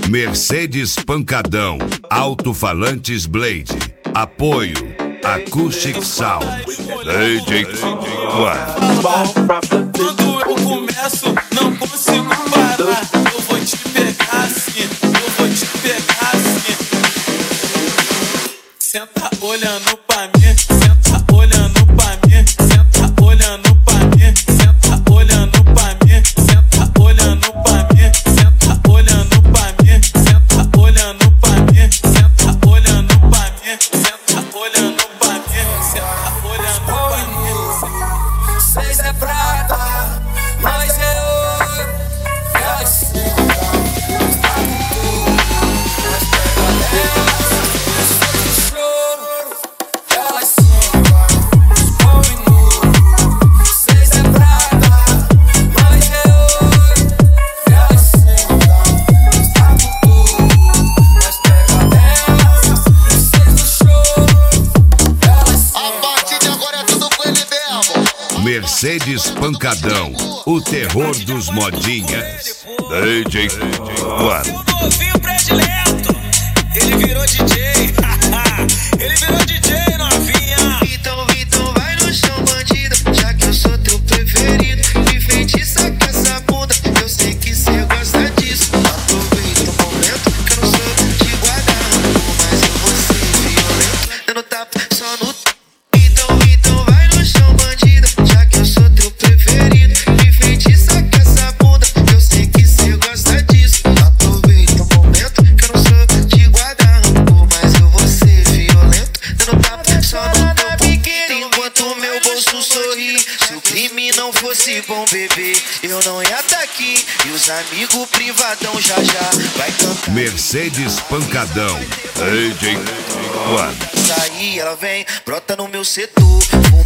Mercedes Pancadão, alto-falantes Blade, apoio Acoustic Sound, DJ One. Quando eu começo, não consigo parar. Eu vou te pegar assim, eu vou te pegar assim. Senta olhando pra mim, senta olhando pra mim, senta olhando pra mim, senta olhando pra mim, senta olhando pra mim, senta olhando pra mim, senta olhando pra mim, senta olhando pra mim, senta olhando pra mim, senta olhando pra mim. Seis é prata, nós é ouro. Ela senta, choro. Ela senta, põe nu. Seis é prata, nós é ouro. Ela senta, está no couro. Nós pega dela, seis no choro. Ela senta. A partir de agora é tudo com ele mesmo. Mercedes Pancadão, o terror dos modinhas, DJ One. O novinho predileto, ele virou DJ. Ele virou DJ, novinha. Então vai no chão, bandida, já que eu sou teu preferido. Me feitiça com essa bunda, eu sei que cê gosta disso. Aproveita o momento que eu não sou de guardar rancor, mas eu vou ser violento, dando tapa só no. Então vai no chão, bandida, já que eu sou teu preferido. Me feitiça com essa bunda, eu sei que cê gosta disso. Aproveita o momento que eu não sou de guardar rancor, mas eu vou ser violento, dando tapa só no teu biquíni. Enquanto meu bolso sorri, se o crime não fosse bom, bebê, eu não ia tá aqui. E os amigos privadão já vai cantar. Mercedes Pancadão, DJ One. Sair, ela vem, brota no meu setor.